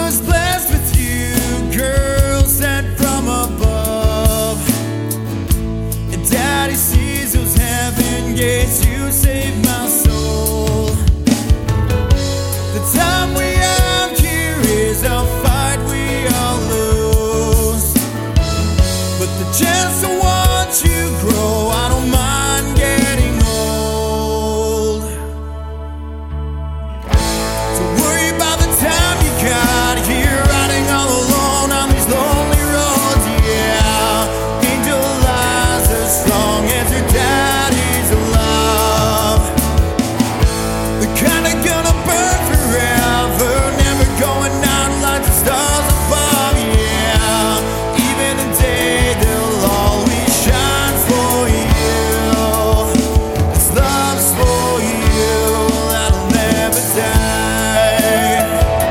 was blessed with you, girl, sent from above. And Daddy sees those heaven gates, you saved my soul. The time we have here is a fight we all lose, but the chance to watch you grow, I don't mind getting old. Don't worry about the time you got here, riding all alone on these lonely roads. Yeah, angel eyes as strong as your daddy's love. The kind of gonna burn forever, never going out like the stars above. Yeah, even in day they'll always shine for you. This love's for you, that'll never die.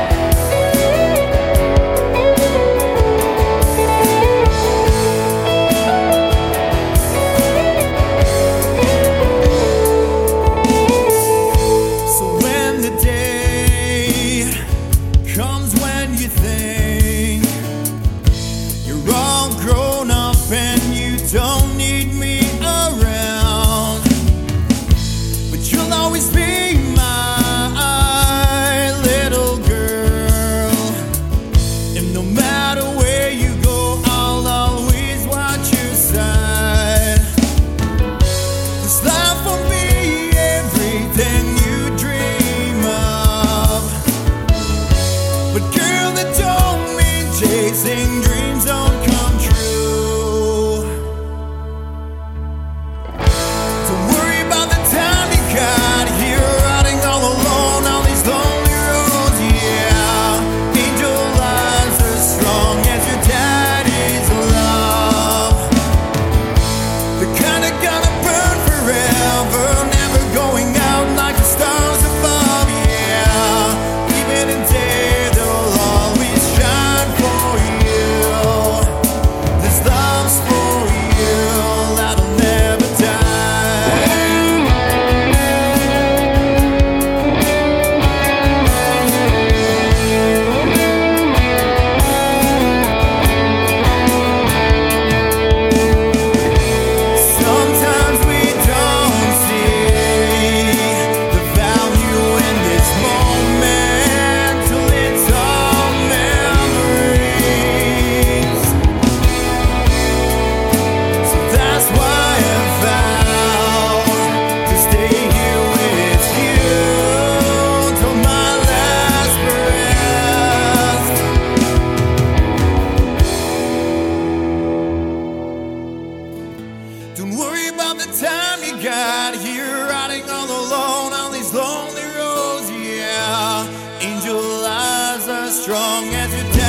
So when the day comes when you think you're all grown up and you don't need me around, but you'll always be my little girl. And no matter where you go, I'll always watch your side. This life will be everything you dream of, but girl, that don't mean chasing dreams don't come true. Don't worry about the time you got here, riding all alone on these lonely roads. Yeah, angel eyes as strong as your daddy's love. The kind of gonna burn forever, never going out like the stars above. Yeah, even in day they'll always shine for you. This love's for you, that'll never die. Sometimes we don't see the value in this moment till it's all memories. So that's why I vowed to stay here with you till my last breath. Don't worry about the time you got here, riding all alone on these lonely roads. Yeah, angel eyes are strong as your